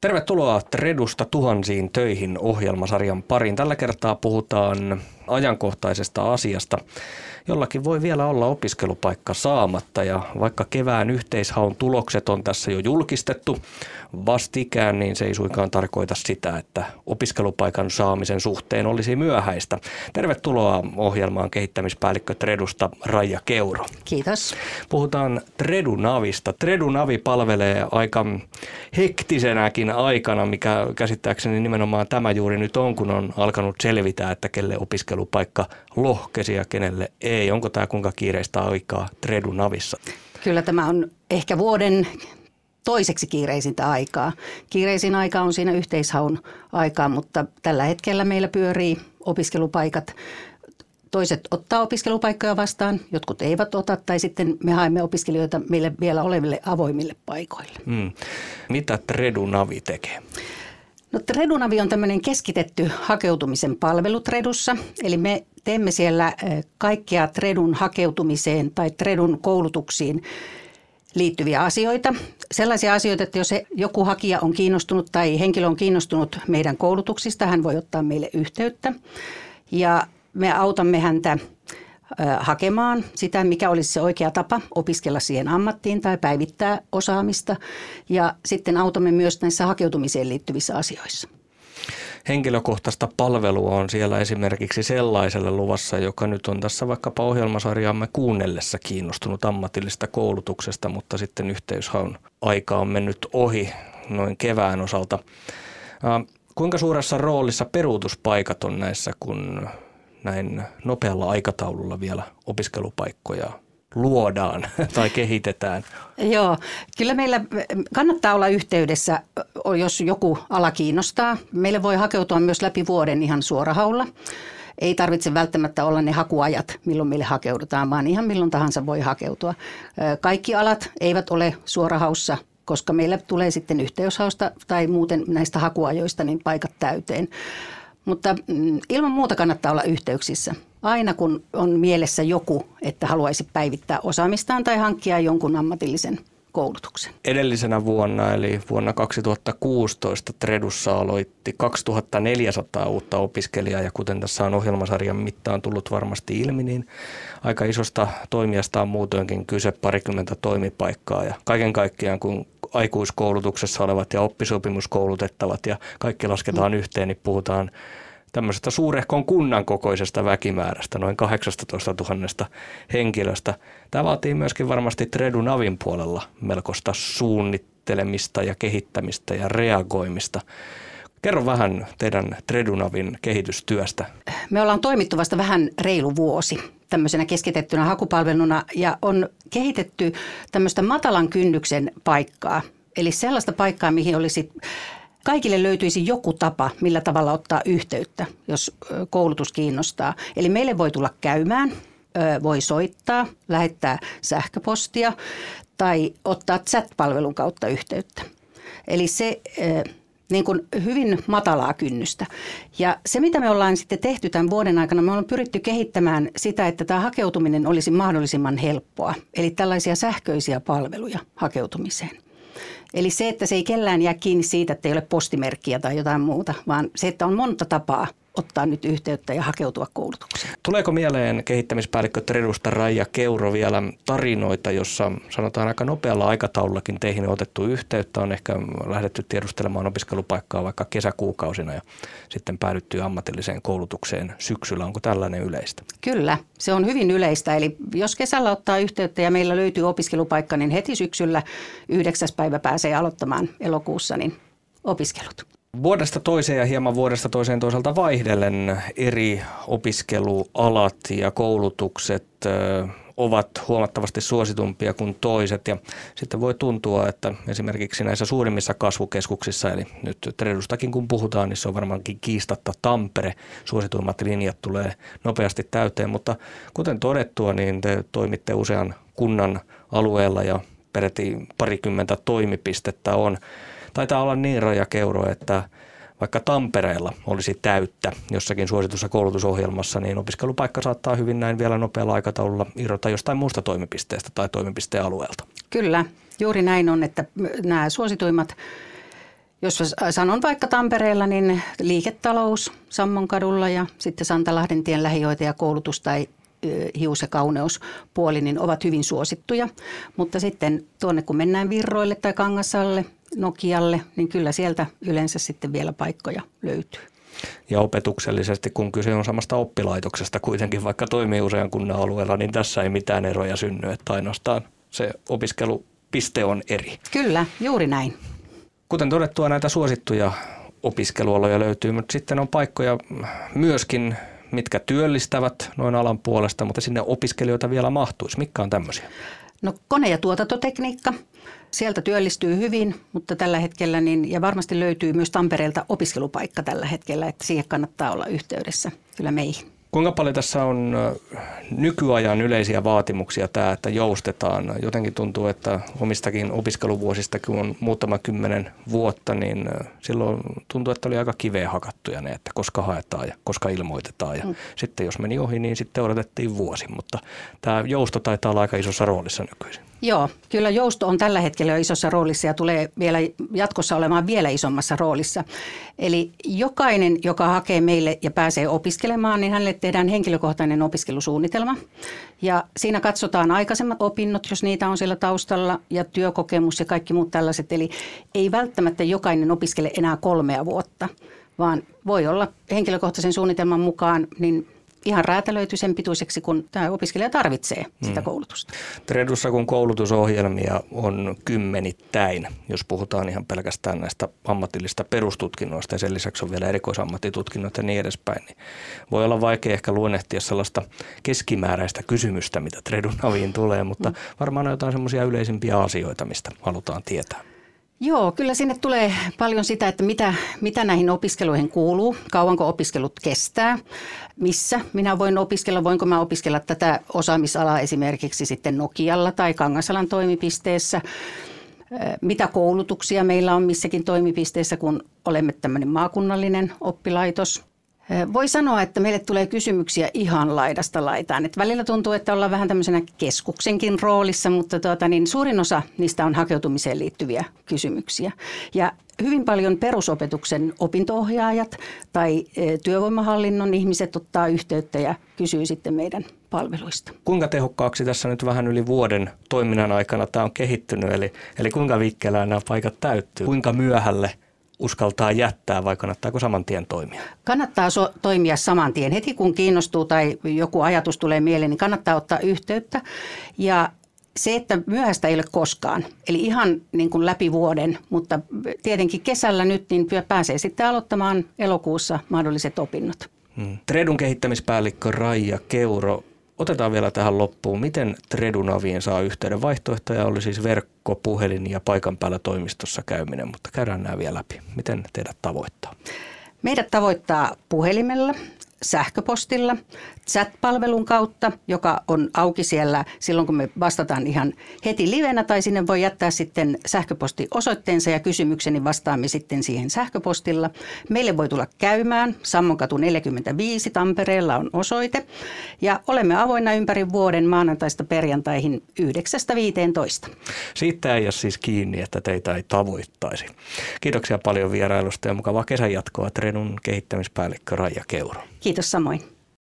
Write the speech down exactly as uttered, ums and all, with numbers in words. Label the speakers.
Speaker 1: Tervetuloa Tredusta tuhansiin töihin -ohjelmasarjan pariin. Tällä kertaa puhutaan ajankohtaisesta asiasta. Jollakin voi vielä olla opiskelupaikka saamatta, ja vaikka kevään yhteishaun tulokset on tässä jo julkistettu vastikään, niin se ei suinkaan tarkoita sitä, että opiskelupaikan saamisen suhteen olisi myöhäistä. Tervetuloa ohjelmaan kehittämispäällikkö Tredusta Raija Keuro.
Speaker 2: Kiitos.
Speaker 1: Puhutaan Tredunavista. Tredunavi palvelee aika hektisenäkin aikana, mikä käsittääkseni nimenomaan tämä juuri nyt on, kun on alkanut selvitä, että kelle opiskelupaikka lohkesi ja kenelle ei. Onko tämä kuinka kiireistä aikaa Tredunavissa?
Speaker 2: Kyllä tämä on ehkä vuoden toiseksi kiireisintä aikaa. Kiireisin aika on siinä yhteishaun aikaa, mutta tällä hetkellä meillä pyörii opiskelupaikat. Toiset ottaa opiskelupaikkoja vastaan, jotkut eivät ota, tai sitten me haemme opiskelijoita meille vielä oleville avoimille paikoille.
Speaker 1: Hmm. Mitä Tredunavi tekee?
Speaker 2: No, Tredunavi on tämmöinen keskitetty hakeutumisen palvelu Tredussa, eli me teemme siellä kaikkea Tredun hakeutumiseen tai Tredun koulutuksiin liittyviä asioita. Sellaisia asioita, että jos joku hakija on kiinnostunut tai henkilö on kiinnostunut meidän koulutuksista, hän voi ottaa meille yhteyttä ja me autamme häntä hakemaan sitä, mikä olisi se oikea tapa opiskella siihen ammattiin tai päivittää osaamista, ja sitten autamme myös näissä hakeutumiseen liittyvissä asioissa.
Speaker 1: Henkilökohtaista palvelua on siellä esimerkiksi sellaiselle luvassa, joka nyt on tässä vaikkapa ohjelmasarjaamme kuunnellessa kiinnostunut ammatillisesta koulutuksesta, mutta sitten yhteyshaun aika on mennyt ohi noin kevään osalta. Kuinka suuressa roolissa peruutuspaikat on näissä, kun näin nopealla aikataululla vielä opiskelupaikkoja luodaan tai kehitetään?
Speaker 2: Joo, kyllä meillä kannattaa olla yhteydessä, jos joku ala kiinnostaa. Meille voi hakeutua myös läpi vuoden ihan suorahaulla. Ei tarvitse välttämättä olla ne hakuajat, milloin meille hakeudutaan, vaan ihan milloin tahansa voi hakeutua. Kaikki alat eivät ole suorahaussa, koska meillä tulee sitten yhteyshausta tai muuten näistä hakuajoista niin paikat täyteen. Mutta ilman muuta kannattaa olla yhteyksissä. Aina kun on mielessä joku, että haluaisi päivittää osaamistaan tai hankkia jonkun ammatillisen koulutuksen.
Speaker 1: Edellisenä vuonna eli vuonna kaksituhattakuusitoista Tredussa aloitti kaksituhattaneljäsataa uutta opiskelijaa, ja kuten tässä on ohjelmasarjan mittaan tullut varmasti ilmi, niin aika isosta toimijasta on muutoinkin kyse, parikymmentä toimipaikkaa, ja kaiken kaikkiaan kun aikuiskoulutuksessa olevat ja oppisopimuskoulutettavat ja kaikki lasketaan yhteen, niin puhutaan tämmöisestä suurehkon kunnan kokoisesta väkimäärästä, noin kahdeksantoistatuhatta henkilöstä. Tämä vaatii myöskin varmasti Tredunavin puolella melkoista suunnittelemista ja kehittämistä ja reagoimista. Kerro vähän teidän Tredunavin kehitystyöstä.
Speaker 2: Me ollaan toimittu vasta vähän reilu vuosi tämmöisenä keskitettynä hakupalveluna, ja on kehitetty tämmöistä matalan kynnyksen paikkaa. Eli sellaista paikkaa, mihin olisi kaikille löytyisi joku tapa, millä tavalla ottaa yhteyttä, jos koulutus kiinnostaa. Eli meille voi tulla käymään, voi soittaa, lähettää sähköpostia tai ottaa chat-palvelun kautta yhteyttä. Eli se niin kuin hyvin matalaa kynnystä. Ja se, mitä me ollaan sitten tehty tämän vuoden aikana, me ollaan pyritty kehittämään sitä, että tämä hakeutuminen olisi mahdollisimman helppoa. Eli tällaisia sähköisiä palveluja hakeutumiseen. Eli se, että se ei kellään jää kiinni siitä, että ei ole postimerkkiä tai jotain muuta, vaan se, että on monta tapaa ottaa nyt yhteyttä ja hakeutua koulutukseen.
Speaker 1: Tuleeko mieleen kehittämispäällikkö Tredusta Raija Keuro vielä tarinoita, jossa sanotaan aika nopealla aikataulullakin teihin on otettu yhteyttä, on ehkä lähdetty tiedustelemaan opiskelupaikkaa vaikka kesäkuukausina ja sitten päädytty ammatilliseen koulutukseen syksyllä. Onko tällainen yleistä?
Speaker 2: Kyllä, se on hyvin yleistä. Eli jos kesällä ottaa yhteyttä ja meillä löytyy opiskelupaikka, niin heti syksyllä yhdeksäs päivä pääsee aloittamaan elokuussa niin opiskelut.
Speaker 1: Vuodesta toiseen ja hieman vuodesta toiseen toisaalta vaihdellen eri opiskelualat ja koulutukset ö, ovat huomattavasti suositumpia kuin toiset, ja sitten voi tuntua, että esimerkiksi näissä suurimmissa kasvukeskuksissa, eli nyt Tredustakin kun puhutaan, niin se on varmaankin kiistatta Tampere, suosituimmat linjat tulee nopeasti täyteen, mutta kuten todettua, niin te toimitte usean kunnan alueella ja peräti parikymmentä toimipistettä on. Taitaa olla niin, Raija Keuro, että vaikka Tampereella olisi täyttä jossakin suositussa koulutusohjelmassa, niin opiskelupaikka saattaa hyvin näin vielä nopealla aikataululla irrota jostain muusta toimipisteestä tai toimipisteen alueelta.
Speaker 2: Kyllä, juuri näin on, että nämä suosituimmat Jos sanon vaikka Tampereella, niin liiketalous Sammonkadulla ja sitten Santalahdentien lähihoitajakoulutus tai hius- ja kauneuspuoli niin ovat hyvin suosittuja. Mutta sitten tuonne kun mennään Virroille tai Kangasalle, Nokialle, niin kyllä sieltä yleensä sitten vielä paikkoja löytyy.
Speaker 1: Ja opetuksellisesti, kun kyse on samasta oppilaitoksesta kuitenkin, vaikka toimii usean kunnan alueella, niin tässä ei mitään eroja synny, että ainoastaan se opiskelupiste on eri.
Speaker 2: Kyllä, juuri näin.
Speaker 1: Kuten todettua, näitä suosittuja opiskelualoja löytyy, mutta sitten on paikkoja myöskin, mitkä työllistävät noin alan puolesta, mutta sinne opiskelijoita vielä mahtuisi. Mitkä on tämmöisiä?
Speaker 2: No kone- ja tuotantotekniikka. Sieltä työllistyy hyvin, mutta tällä hetkellä, niin, ja varmasti löytyy myös Tampereelta opiskelupaikka tällä hetkellä, että siihen kannattaa olla yhteydessä kyllä meihin.
Speaker 1: Kuinka paljon tässä on nykyajan yleisiä vaatimuksia tämä, että joustetaan? Jotenkin tuntuu, että omistakin opiskeluvuosista, kun on muutama kymmenen vuotta, niin silloin tuntuu, että oli aika kiveen hakattuja ne, että koska haetaan ja koska ilmoitetaan. Ja mm. sitten jos meni ohi, niin sitten odotettiin vuosi, mutta tämä jousto taitaa olla aika isossa roolissa nykyisin.
Speaker 2: Joo, kyllä jousto on tällä hetkellä jo isossa roolissa ja tulee vielä jatkossa olemaan vielä isommassa roolissa. Eli jokainen, joka hakee meille ja pääsee opiskelemaan, niin hänelle tehdään henkilökohtainen opiskelusuunnitelma. Ja siinä katsotaan aikaisemmat opinnot, jos niitä on siellä taustalla, ja työkokemus ja kaikki muut tällaiset. Eli ei välttämättä jokainen opiskele enää kolmea vuotta, vaan voi olla henkilökohtaisen suunnitelman mukaan niin ihan räätälöity sen pituiseksi, kun tämä opiskelija tarvitsee sitä hmm. koulutusta.
Speaker 1: Tredussa kun koulutusohjelmia on kymmenittäin, jos puhutaan ihan pelkästään näistä ammatillista perustutkinnoista ja sen lisäksi on vielä erikoisammattitutkinnot ja niin edespäin, niin voi olla vaikea ehkä luonnehtia sellaista keskimääräistä kysymystä, mitä Tredun aviin tulee, mutta hmm. varmaan on jotain semmoisia yleisimpiä asioita, mistä halutaan tietää.
Speaker 2: Joo, kyllä sinne tulee paljon sitä, että mitä, mitä näihin opiskeluihin kuuluu, kauanko opiskelut kestää, missä minä voin opiskella, voinko mä opiskella tätä osaamisalaa esimerkiksi sitten Nokialla tai Kangasalan toimipisteessä, mitä koulutuksia meillä on missäkin toimipisteessä, kun olemme tämmöinen maakunnallinen oppilaitos. Voi sanoa, että meille tulee kysymyksiä ihan laidasta laitaan. Et välillä tuntuu, että ollaan vähän tämmöisenä keskuksenkin roolissa, mutta tuota, niin suurin osa niistä on hakeutumiseen liittyviä kysymyksiä. Ja hyvin paljon perusopetuksen opinto-ohjaajat tai työvoimahallinnon ihmiset ottaa yhteyttä ja kysyy sitten meidän palveluista.
Speaker 1: Kuinka tehokkaaksi tässä nyt vähän yli vuoden toiminnan aikana tämä on kehittynyt? Eli, eli kuinka vikkelään nämä paikat täyttyy? Kuinka myöhälle uskaltaa jättää vai kannattaako saman tien toimia?
Speaker 2: Kannattaa so- toimia saman tien. Heti kun kiinnostuu tai joku ajatus tulee mieleen, niin kannattaa ottaa yhteyttä. Ja se, että myöhäistä ei ole koskaan, eli ihan niin kuin läpi vuoden, mutta tietenkin kesällä nyt niin pääsee sitten aloittamaan elokuussa mahdolliset opinnot.
Speaker 1: Hmm. Tredun kehittämispäällikkö Raija Keuro. Otetaan vielä tähän loppuun. Miten Tredun aviin saa yhteyden? Vaihtoehtoja oli siis verkko, puhelin ja paikan päällä toimistossa käyminen, mutta käydään nämä vielä läpi. Miten teidät tavoittaa?
Speaker 2: Meidät tavoittaa puhelimella, sähköpostilla, chat-palvelun kautta, joka on auki siellä silloin, kun me vastataan ihan heti livenä, tai sinne voi jättää sitten sähköpostiosoitteensa ja kysymyksen, niin vastaamme sitten siihen sähköpostilla. Meille voi tulla käymään, Sammonkatu neljäkymmentäviisi Tampereella on osoite, ja olemme avoinna ympäri vuoden maanantaista perjantaihin yhdeksästä viiteentoista.
Speaker 1: Siitä ei ole siis kiinni, että teitä ei tavoittaisi. Kiitoksia paljon vierailusta ja mukavaa kesän jatkoa Tredun kehittämispäällikkö Raija Keuro.
Speaker 2: Kiitos samoin.